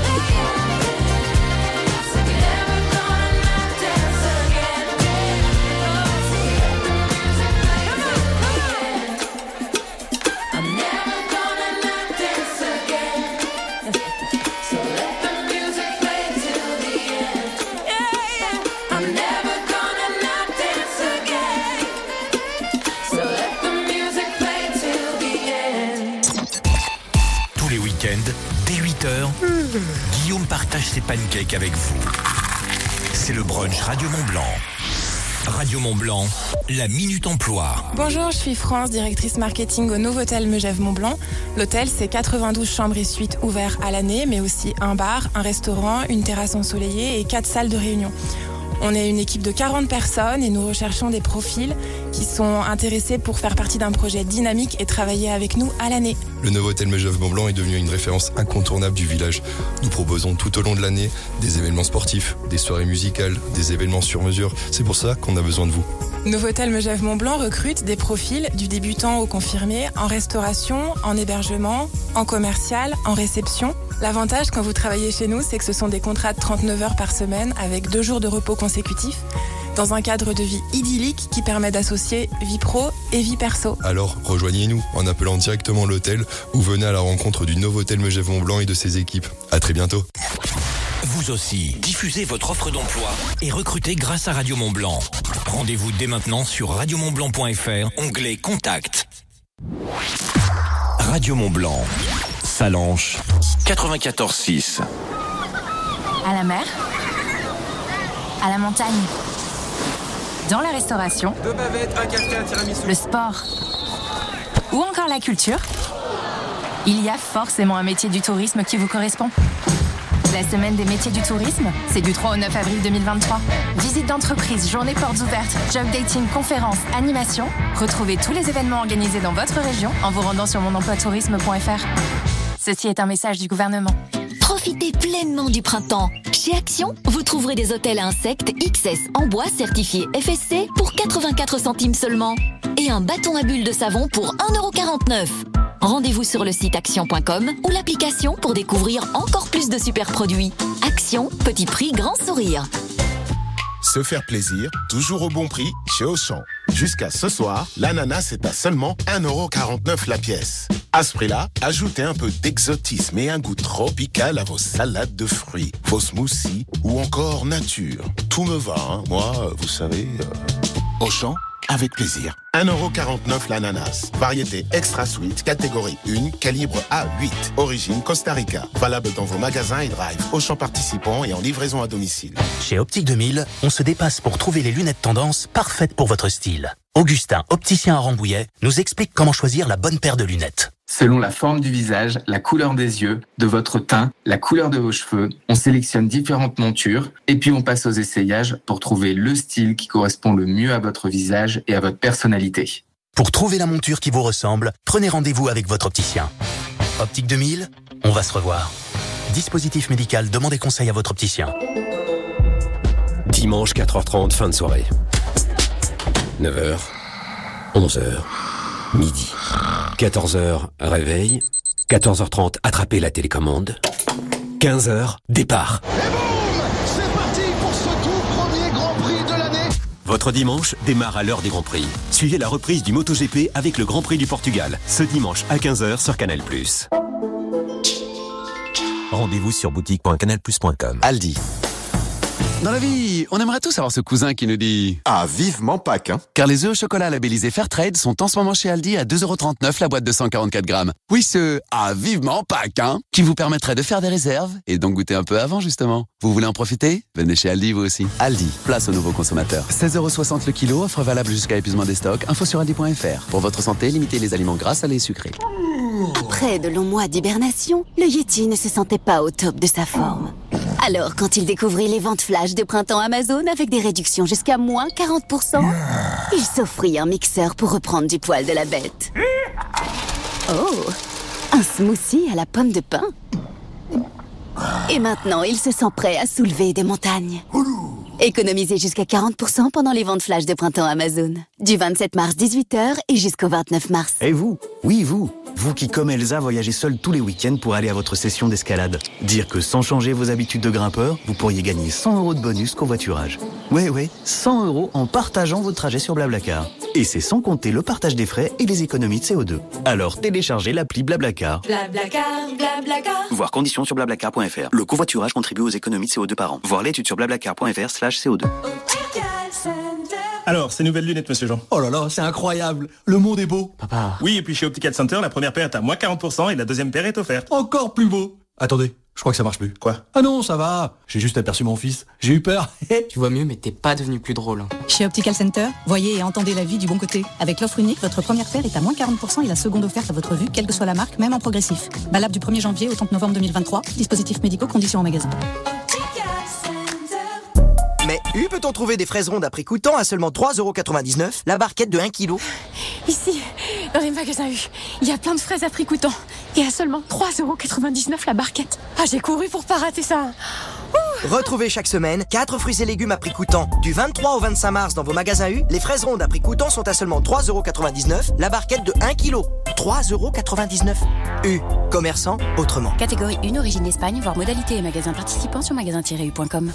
I'm never gonna not dance again. Dance again. The music plays till the end. I'm never gonna not dance again. So let the music play till the end. Yeah. I'm never gonna not dance again. So let the music play till the end. Tous les week-ends, dès 8h, Guillaume partage ses pancakes avec vous. C'est le brunch Radio Mont-Blanc. Radio Mont-Blanc, la Minute Emploi. Bonjour, je suis France, directrice marketing au Novotel Megève Mont-Blanc. L'hôtel, c'est 92 chambres et suites ouverts à l'année, mais aussi un bar, un restaurant, une terrasse ensoleillée et 4 salles de réunion. On est une équipe de 40 personnes et nous recherchons des profils qui sont intéressés pour faire partie d'un projet dynamique et travailler avec nous à l'année. Le Novotel Megève Mont-Blanc est devenu une référence incontournable du village. Nous proposons tout au long de l'année des événements sportifs, des soirées musicales, des événements sur mesure. C'est pour ça qu'on a besoin de vous. Novotel Megève Mont-Blanc recrute des profils du débutant au confirmé en restauration, en hébergement, en commercial, en réception. L'avantage quand vous travaillez chez nous, c'est que ce sont des contrats de 39 heures par semaine avec 2 jours de repos consécutifs dans un cadre de vie idyllique qui permet d'associer vie pro et vie perso. Alors, rejoignez-nous en appelant directement l'hôtel ou venez à la rencontre du Novotel Megève Mont-Blanc et de ses équipes. À très bientôt. Vous aussi, diffusez votre offre d'emploi et recrutez grâce à Radio Mont-Blanc. Rendez-vous dès maintenant sur radiomontblanc.fr, onglet Contact. Radio Mont-Blanc, Salanches, 94.6. À la mer, à la montagne, dans la restauration, 2 bavettes, un café, un tiramisu. le sport, ou encore la culture, il y a forcément un métier du tourisme qui vous correspond. La semaine des métiers du tourisme, c'est du 3 au 9 avril 2023. Visite d'entreprise, journée portes ouvertes, job dating, conférences, animations. Retrouvez tous les événements organisés dans votre région en vous rendant sur monemploitourisme.fr. Ceci est un message du gouvernement. Profitez pleinement du printemps. Chez Action, vous trouverez des hôtels à insectes XS en bois certifié FSC pour 84 centimes seulement. Et un bâton à bulles de savon pour 1,49 €. Rendez-vous sur le site action.com ou l'application pour découvrir encore plus de super produits. Action, petit prix, grand sourire. Se faire plaisir, toujours au bon prix, chez Auchan. Jusqu'à ce soir, l'ananas est à seulement 1,49 € la pièce. À ce prix-là, ajoutez un peu d'exotisme et un goût tropical à vos salades de fruits, vos smoothies ou encore nature. Tout me va, hein. Moi, vous savez... Auchan, avec plaisir. 1,49 € l'ananas. Variété extra sweet, catégorie 1, calibre A8. Origine Costa Rica. Valable dans vos magasins et drive, Auchan participants et en livraison à domicile. Chez Optique 2000, on se dépasse pour trouver les lunettes tendance parfaites pour votre style. Augustin, opticien à Rambouillet, nous explique comment choisir la bonne paire de lunettes. Selon la forme du visage, la couleur des yeux, de votre teint, la couleur de vos cheveux, on sélectionne différentes montures et puis on passe aux essayages pour trouver le style qui correspond le mieux à votre visage et à votre personnalité. Pour trouver la monture qui vous ressemble, prenez rendez-vous avec votre opticien. Optique 2000, on va se revoir. Dispositif médical, demandez conseil à votre opticien. Dimanche 4h30, fin de soirée. 9h, 11h, midi. 14h, réveil. 14h30, attraper la télécommande. 15h, départ. Et boum, c'est parti pour ce tout premier Grand Prix de l'année. Votre dimanche démarre à l'heure des Grands Prix. Suivez la reprise du MotoGP avec le Grand Prix du Portugal, ce dimanche à 15h sur Canal+. Rendez-vous sur boutique.canalplus.com. Aldi. Dans la vie, on aimerait tous avoir ce cousin qui nous dit « Ah, vivement Pâques, hein !» Car les œufs au chocolat labellisés Fairtrade sont en ce moment chez Aldi à 2,39 € la boîte de 144 grammes. Oui, ce « Ah, vivement Pâques, hein !» qui vous permettrait de faire des réserves et donc goûter un peu avant, justement. Vous voulez en profiter ? Venez chez Aldi, vous aussi. Aldi, place aux nouveaux consommateurs. 16,60 € le kilo, offre valable jusqu'à épuisement des stocks. Info sur aldi.fr. Pour votre santé, limitez les aliments gras, salés et sucrés. Après de longs mois d'hibernation, le Yeti ne se sentait pas au top de sa forme. Alors, quand il découvrit les ventes flash de printemps Amazon avec des réductions jusqu'à moins 40%, il s'offrit un mixeur pour reprendre du poil de la bête. Oh, un smoothie à la pomme de pin. Et maintenant, il se sent prêt à soulever des montagnes. Économisez jusqu'à 40% pendant les ventes flash de printemps Amazon. Du 27 mars 18h et jusqu'au 29 mars. Et vous ? Oui, vous qui, comme Elsa, voyagez seul tous les week-ends pour aller à votre session d'escalade. Dire que sans changer vos habitudes de grimpeur, vous pourriez gagner 100 € de bonus covoiturage. Ouais, 100 € en partageant votre trajet sur Blablacar. Et c'est sans compter le partage des frais et les économies de CO2. Alors téléchargez l'appli Blablacar. Blablacar, Blablacar. Voir conditions sur blablacar.fr. Le covoiturage contribue aux économies de CO2 par an. Voir l'étude sur blablacar.fr/CO2. Alors, ces nouvelles lunettes, monsieur Jean. Oh là là, c'est incroyable. Le monde est beau. Papa. Oui, et puis chez Optical Center, la première paire est à moins 40% et la deuxième paire est offerte. Encore plus beau. Attendez, je crois que ça marche plus. Quoi? Ah non, ça va. J'ai juste aperçu mon fils. J'ai eu peur. Tu vois mieux, mais t'es pas devenu plus drôle. Chez Optical Center, voyez et entendez la vie du bon côté. Avec l'offre unique, votre première paire est à moins 40% et la seconde offerte à votre vue, quelle que soit la marque, même en progressif. Valable du 1er janvier au 30 novembre 2023. Dispositifs médicaux, conditions en magasin. Mais peut-on trouver des fraises rondes à prix coûtant à seulement 3,99 € la barquette de 1 kg? Ici, dans les magasins U, il y a plein de fraises à prix coûtant. Et à seulement 3,99 € la barquette. Ah, j'ai couru pour pas rater ça. Retrouvez chaque semaine 4 fruits et légumes à prix coûtant. Du 23 au 25 mars dans vos magasins U, les fraises rondes à prix coûtant sont à seulement 3,99 € la barquette de 1 kg. 3,99 €. U, commerçant autrement. Catégorie 1, origine Espagne, voir modalité et magasins participants sur magasin-u.com.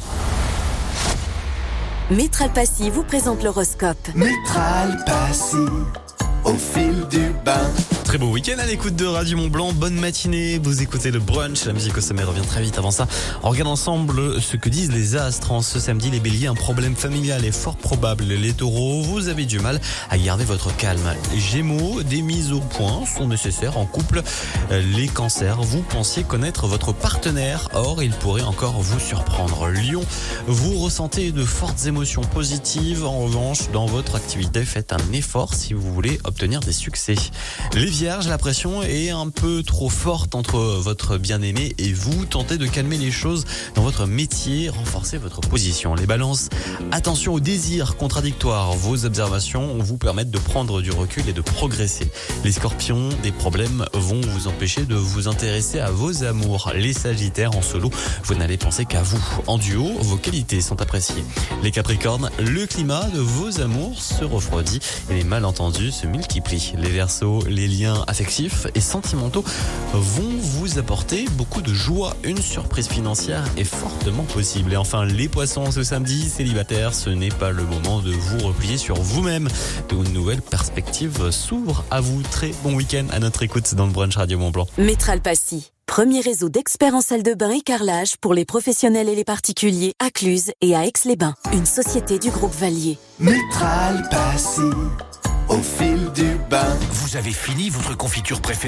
Métral Passy vous présente l'horoscope. Métral Passy, au fil du bain. Très très beau week-end à l'écoute de Radio Mont-Blanc. Bonne matinée, vous écoutez le brunch. La musique au sommet revient très vite. Avant ça, on regarde ensemble ce que disent les astres. En ce samedi, les béliers, un problème familial est fort probable. Les taureaux, vous avez du mal à garder votre calme. Les gémeaux, des mises au point sont nécessaires en couple. Les cancers, vous pensiez connaître votre partenaire. Or, il pourrait encore vous surprendre. Lion, vous ressentez de fortes émotions positives. En revanche, dans votre activité, faites un effort si vous voulez obtenir des succès. Les vierges, la pression est un peu trop forte entre votre bien-aimé et vous. Tentez de calmer les choses dans votre métier, renforcez votre position. Les balances, attention aux désirs contradictoires. Vos observations vous permettent de prendre du recul et de progresser. Les scorpions, des problèmes vont vous empêcher de vous intéresser à vos amours. Les sagittaires, en solo, vous n'allez penser qu'à vous. En duo, vos qualités sont appréciées. Les capricornes, le climat de vos amours se refroidit et les malentendus se multiplient. Les verseaux, les liens affectifs et sentimentaux vont vous apporter beaucoup de joie. Une surprise financière est fortement possible. Et enfin, les poissons, ce samedi, célibataires, ce n'est pas le moment de vous replier sur vous-même. De nouvelles perspectives s'ouvrent à vous. Très bon week-end à notre écoute dans le brunch Radio Mont-Blanc. Métral Passy, premier réseau d'experts en salle de bain et carrelage pour les professionnels et les particuliers à Cluse et à Aix-les-Bains. Une société du groupe Valier. Métral Passy, au fil du bain. Vous avez fini votre confiture préférée ?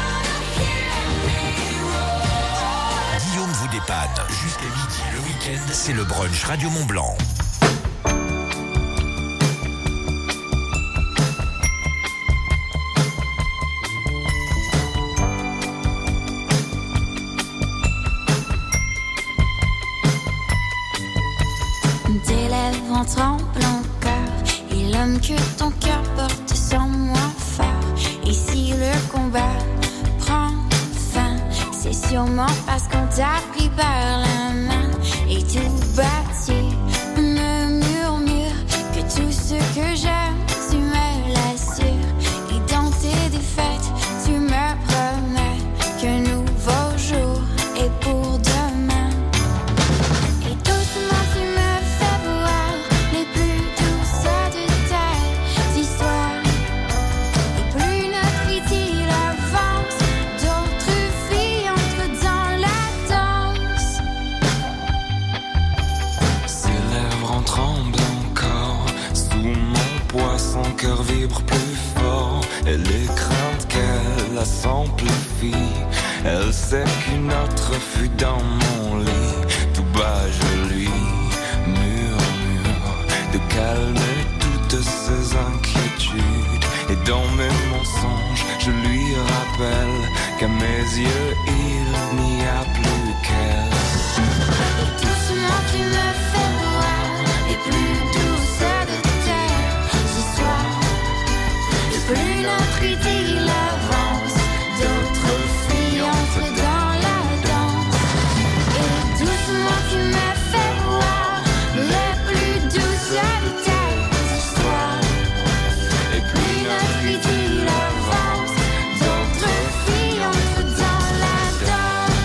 Guillaume vous dépanne. Jusqu'à midi le week-end, c'est le brunch Radio Mont-Blanc. Tes lèvres en tremblent encore, et l'homme que ton cœur porte sans moi fort. Et si le combat prend fin, c'est sûrement parce qu'on t'a pris par la main. Et tout bâti me murmure que tout ce que j'aime, tu me l'assures. Et dans tes défaites, tu me promets qu'un nouveau jour est pour demain. Et doucement tu me fais voir les plus douces de tes histoires. Et plus notre idylle avance, d'autres filles entrent dans la danse. Ses lèvres en tremblent encore, sous mon poids son cœur vibre plus fort. Et les craintes qu'elle a s'amplifient. Elle sait qu'une autre fut dans mon lit. Tout bas je lui murmure de calmer toutes ses inquiétudes. Et dans mes mensonges je lui rappelle qu'à mes yeux il n'y a plus qu'elle. Et doucement tu me fais voir les plus douces de tes histoires. Et plus notre idylle avance, d'autres filles entrent dans la danse. Et doucement tu me fais voir les plus douces de tes histoires. Et plus notre idylle avance, d'autres filles entrent dans la danse.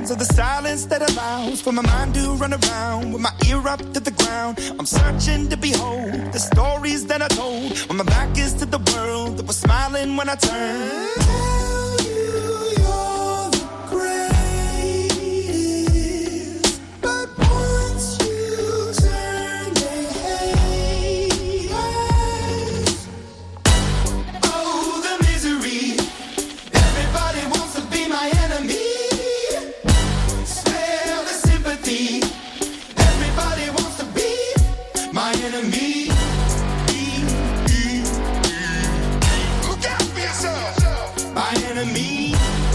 sounds of the silence that allows for my mind to run around with my ear up to the ground. I'm searching to behold the stories that I told when my back is to the world that was smiling when I turned. Tell you you're the greatest, but once you turn they hate us. Oh, the misery. Everybody wants to be my enemy. Spare the sympathy. Everybody wants to be my enemy. Look out for yourself. My enemy.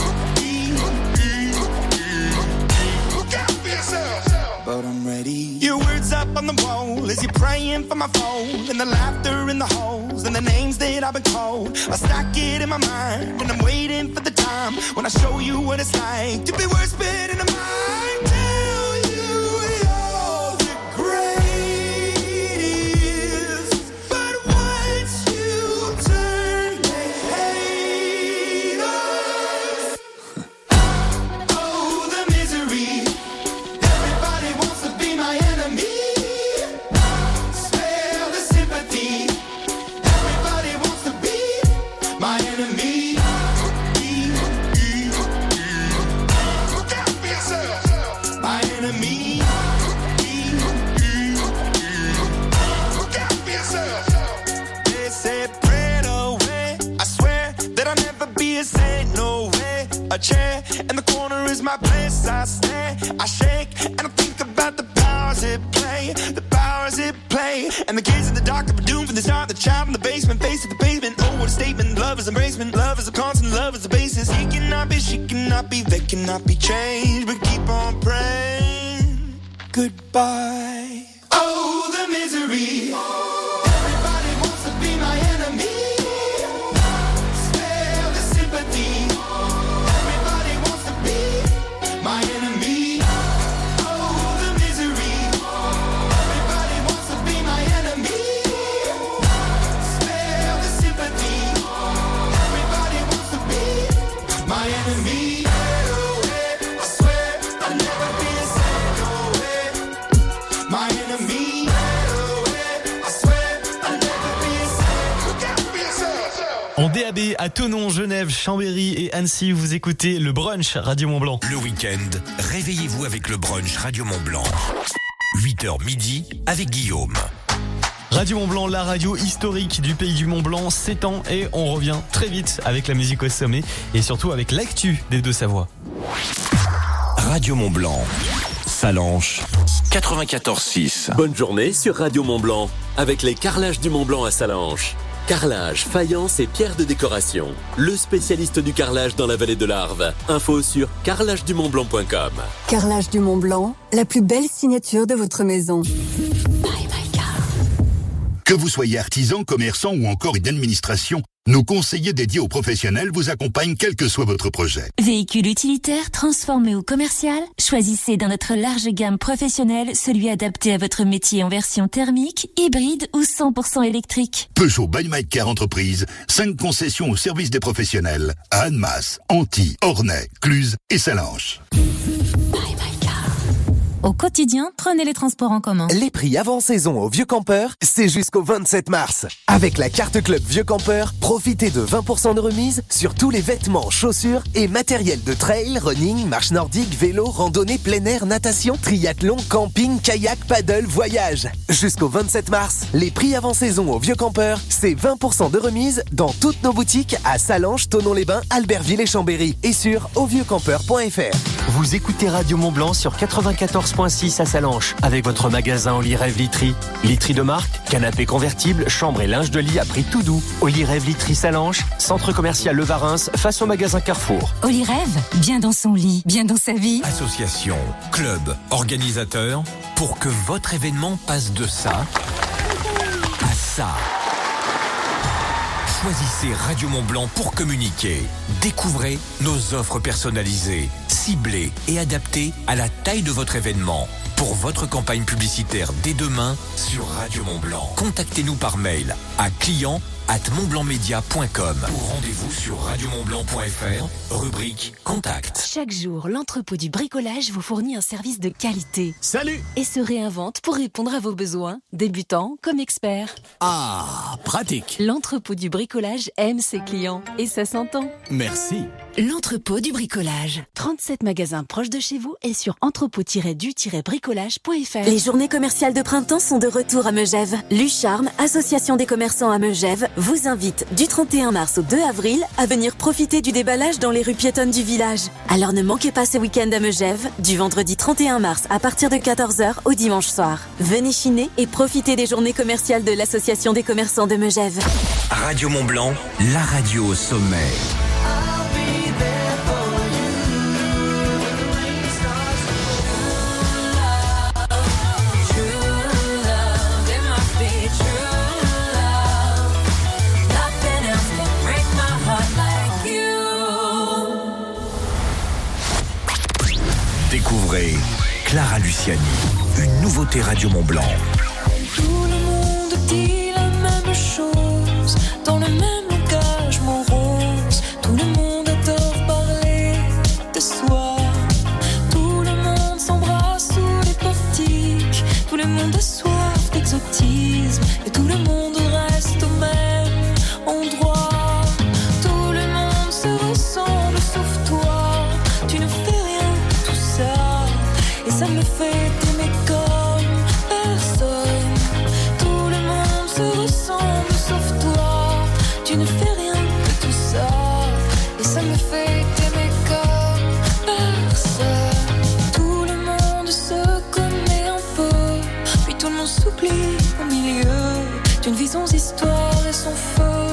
Look out for yourself. But I'm ready. Your words up on the wall as you're praying for my phone, and the laughter in the holes and the names that I've been called. I stack it in my mind and I'm waiting for the time when I show you what it's like to be worse fit in a mind. Tell you you're the greatest, but once you turn they hate us. Oh, the misery. Everybody wants to be my enemy. Spare the sympathy. Everybody wants to be my enemy. Look out for yourself. My enemy. Look out for yourself. They said prayed away. I swear that I'll never be a saint. No way. A chair in the corner is my place. I stare, I shake, and I think about the powers it play. The powers it play. And the kids in the dark that were doomed from the start. The child in the basement, face to the pavement. Oh, what a statement. Love is embracement. Love is a constant. Love is the basis. He cannot be, she cannot be, they cannot be changed. But keep on praying. Goodbye. Oh, the misery. Everybody wants to be my enemy. Spare the sympathy. Everybody wants to be my enemy. Oh, the misery. Everybody wants to be my enemy. Spare the sympathy. Everybody wants to be my enemy. I swear I'll never be a saint. No way. My enemy. I swear I'll never be a saint. Look out for yourself. En DAB à Thonon, Genève, Chambéry et Annecy, vous écoutez le brunch Radio Mont-Blanc. Le week-end, réveillez-vous avec le brunch Radio Mont-Blanc. 8h midi avec Guillaume. Radio Mont-Blanc, la radio historique du pays du Mont-Blanc, s'étend et on revient très vite avec la musique au sommet et surtout avec l'actu des Deux-Savoies. Radio Mont-Blanc, Salanches, 94.6. Bonne journée sur Radio Mont-Blanc avec les carrelages du Mont-Blanc à Salanches. Carrelage, faïence et pierres de décoration. Le spécialiste du carrelage dans la vallée de l'Arve. Info sur carrelagedumontblanc.com. Carrelage du Mont-Blanc, la plus belle signature de votre maison. Que vous soyez artisan, commerçant ou encore une administration, nos conseillers dédiés aux professionnels vous accompagnent quel que soit votre projet. Véhicule utilitaire, transformé ou commercial, choisissez dans notre large gamme professionnelle celui adapté à votre métier en version thermique, hybride ou 100% électrique. Peugeot by My Car Entreprise, 5 concessions au service des professionnels à Annemasse, Antilles, Ornay, Cluses et Salanches. Au quotidien, prenez les transports en commun. Les prix avant saison au Vieux Campeur, c'est jusqu'au 27 mars. Avec la carte club Vieux Campeur, profitez de 20% de remise sur tous les vêtements, chaussures et matériel de trail, running, marche nordique, vélo, randonnée, plein air, natation, triathlon, camping, kayak, paddle, voyage. Jusqu'au 27 mars, les prix avant saison au Vieux Campeur, c'est 20% de remise dans toutes nos boutiques à Salanches, Thonon-les-Bains, Albertville et Chambéry et sur auvieuxcampeur.fr. Vous écoutez Radio Mont-Blanc sur 94.6 à Salanches avec votre magasin Olyrêve Literie. Literie de marque, canapé convertible, chambre et linge de lit à prix tout doux. Olyrêve Literie Salanches, centre commercial Le Varins, face au magasin Carrefour. Olyrêve, bien dans son lit, bien dans sa vie. Association, club, organisateur, pour que votre événement passe de ça à ça. Choisissez Radio Mont-Blanc pour communiquer. Découvrez nos offres personnalisées, ciblées et adaptées à la taille de votre événement. Pour votre campagne publicitaire dès demain sur Radio Mont-Blanc. Contactez-nous par mail à client info@montblancmedia.com ou rendez-vous sur radiomontblanc.fr, rubrique Contact. Chaque jour, l'entrepôt du bricolage vous fournit un service de qualité. Salut! Et se réinvente pour répondre à vos besoins, débutants comme experts. Ah, pratique! L'entrepôt du bricolage aime ses clients et ça s'entend. Merci. L'entrepôt du bricolage. 37 magasins proches de chez vous et sur entrepôt-du-bricolage.fr. Les journées commerciales de printemps sont de retour à Megève. L'Ucharme, association des commerçants à Megève, vous invite du 31 mars au 2 avril à venir profiter du déballage dans les rues piétonnes du village. Alors ne manquez pas ce week-end à Megève, du vendredi 31 mars à partir de 14h au dimanche soir. Venez chiner et profitez des journées commerciales de l'association des commerçants de Megève. Radio Mont-Blanc, la radio au sommet. Découvrez Clara Luciani, une nouveauté Radio Mont-Blanc. Tout le monde dit la même chose, dans le même langage morose. Tout le monde adore parler de soi. Tout le monde s'embrasse sous les portiques. Tout le monde a soif d'exotisme. Et tout le monde reste au même endroit. Tout le monde se ressemble sauf toi. Tu ne fais rien de tout ça. Et ça me fait t'aimer comme personne. Tout le monde se ressemble sauf toi. Tu ne fais rien de tout ça. Et ça me fait t'aimer comme personne. Tout le monde se connaît un peu. Puis tout le monde s'oublie au milieu d'une vie sans histoire et sans feu.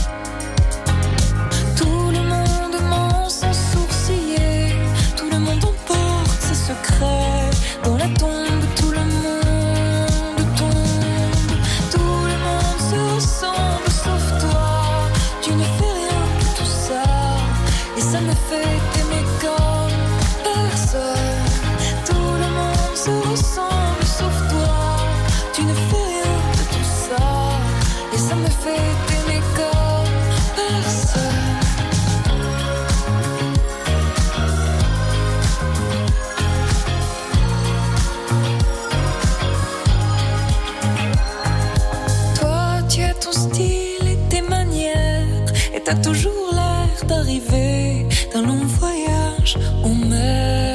Tout le monde ment sans sourciller. Tout le monde emporte ses secrets. Dans la tombe, tout le monde tombe. Tout le monde se ressemble sauf toi. Tu ne fais rien de tout ça. Et ça me fait t'aimer comme personne. Tout le monde se ressemble sauf toi. Tu ne fais rien de tout ça. Et ça me fait t'aimer comme personne. Toi, tu as ton style et tes manières. Et t'as toujours l'air d'arriver d'un long voyage en mer.